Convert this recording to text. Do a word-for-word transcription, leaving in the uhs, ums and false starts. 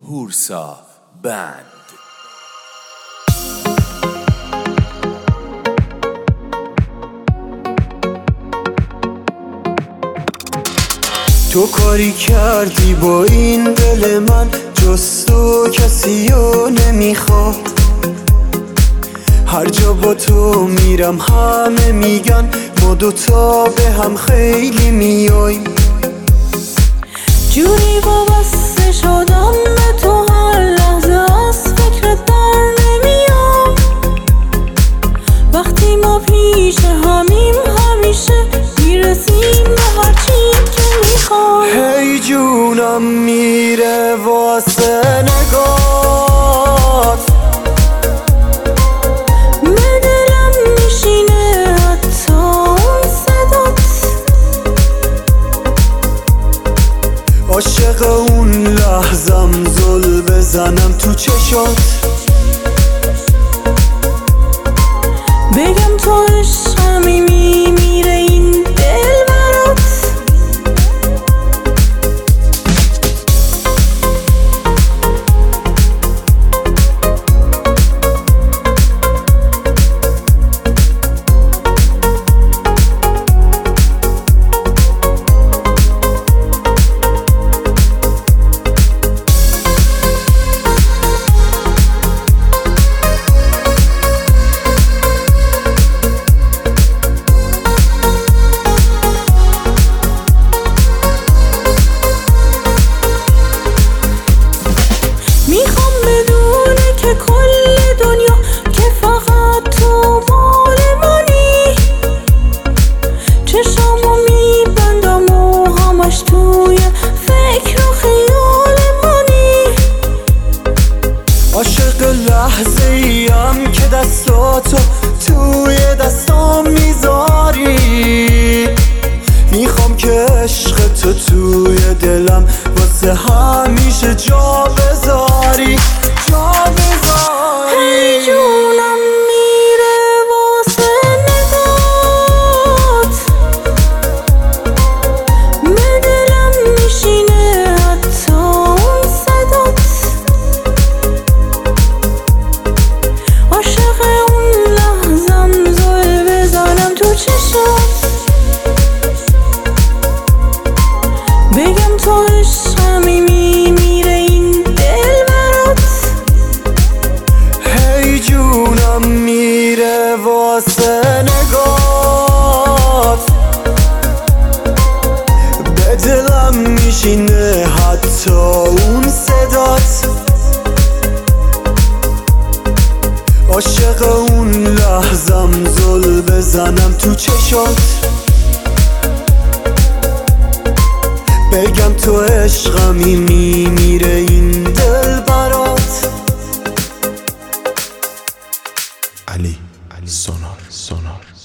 هورسا بند. تو کاری کردی با این دل من، جز تو کسی رو نمیخواد. هر جا با تو میرم همه میگن ما دوتا به هم خیلی میاییم. جوری وابسته شدم به تو هر لحظه از فکرت بر نمیام. وقتی ما پیش همیم همیشه میرسیم به هر چی که میخوام. هی جونم میره واسه نگات، به دلم میشینه حتی اون صدات. عاشق اون لحظم زل بزنم تو چشات، بگم تو عشقمی میمیره این دل برات. میخوام بدونه که کل دنیا که فقط تو مال منی. چشامو میبندم و همش توی فکر و خیال منی. عاشق لحظه ایم که دستاتو توی دستام میذاری. میخوام که عشق تو توی دلم واسه همیشه جا بذاری، جا بذاری. هی جونم میره واسه نگات، به دلم میشینه حتی اون صدات. عاشق اون لحظم زل بزنم تو چشات، بگم تو عشقمی میمیره این دل برات. هی جونم میره واسه نگات، به دلم میشینه حتی اون صدات. عاشق اون لحظم زل بزنم تو چشات، بگم تو عشقمی میمیره این دل برات. علی علی سونار سونار